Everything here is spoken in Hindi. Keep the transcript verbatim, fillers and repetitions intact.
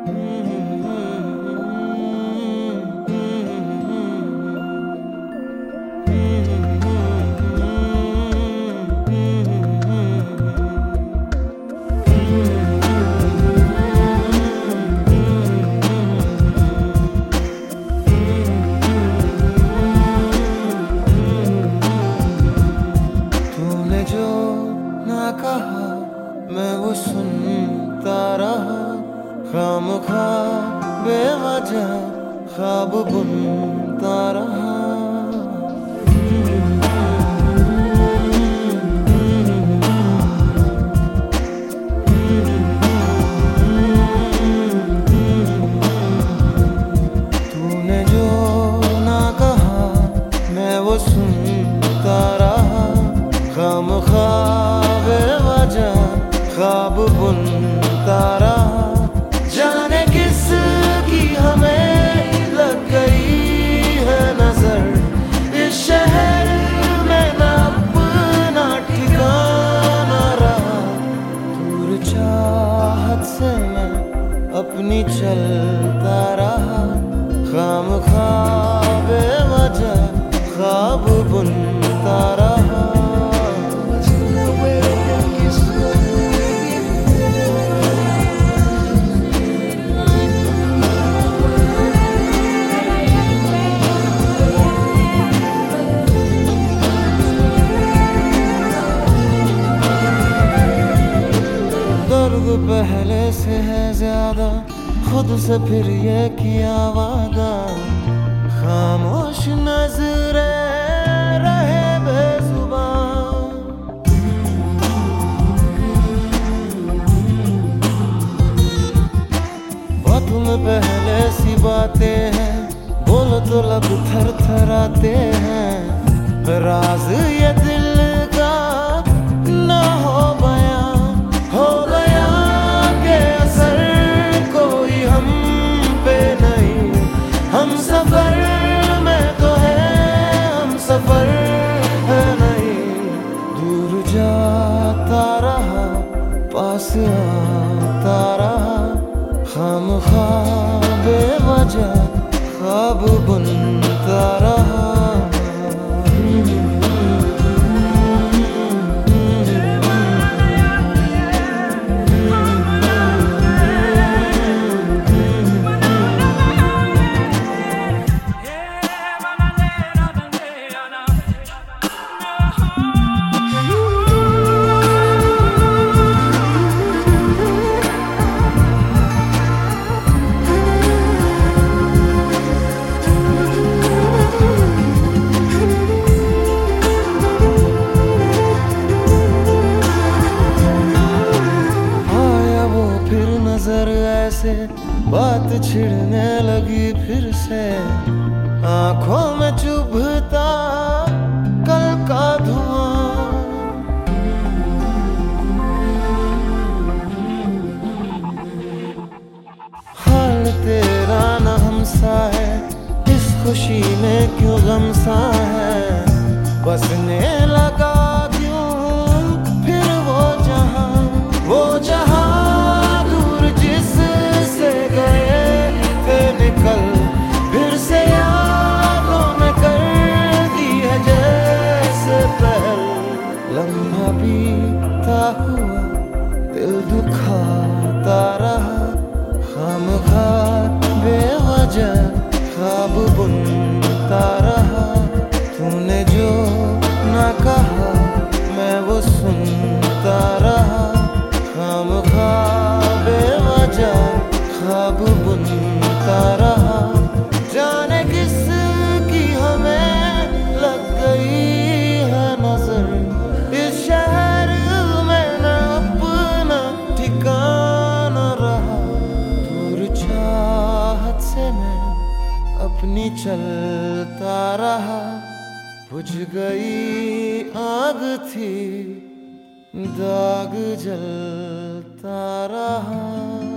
मैं वो सुनता रहा, खामखा बेवजह ख्वाब बुनता रहा। तूने जो ना कहा मैं वो सुनता रहा, खामखा बेवजह ख्वाब बुनता रहा। जाने किस की हमें लग गई है नजर, इस शहर में ना अपना ठिकाना रहा। दूर चाहत से मैं अपनी चलता रहा, खामखा बेवजह ख्वाब बुनता रहा। पहले से है ज्यादा, खुद से फिर ये किया वादा। खामोश नजरे रहे बेजुबान, बातों में पहले सी बातें हैं, बोलो तो लब थर थराते हैं। राज ये दिल का ना हो बयां, हो हम सफर में तो है, हम सफर है नहीं। दूर जाता रहा, पास आता रहा, खामखा बेवजह ख्वाब बुनता रहा। बात छिड़ने लगी फिर से, आंखों में चुभता कल का धुआं। हाल तेरा न हमसा है, इस खुशी में क्यों गम सा है। बसने लगा क्यों फिर वो जहां, वो जहां फिर से यादों में कर दी है जैसे पहल। लम्हा बीता हुआ दिल दुखाता रहा, खामखा बेवजह ख्वाब बुनता रहा। तूने जो ना कहा मैं वो सुनता रहा, खामखा बेवजह ख्वाब बुनता रहा। जाने किस की हमें लग गई है नजर, इस शहर में न अपना ठिकाना रहा। दूर चाहत से मैं अपनी चलता रहा, बुझ गई आग थी दाग जलता रहा।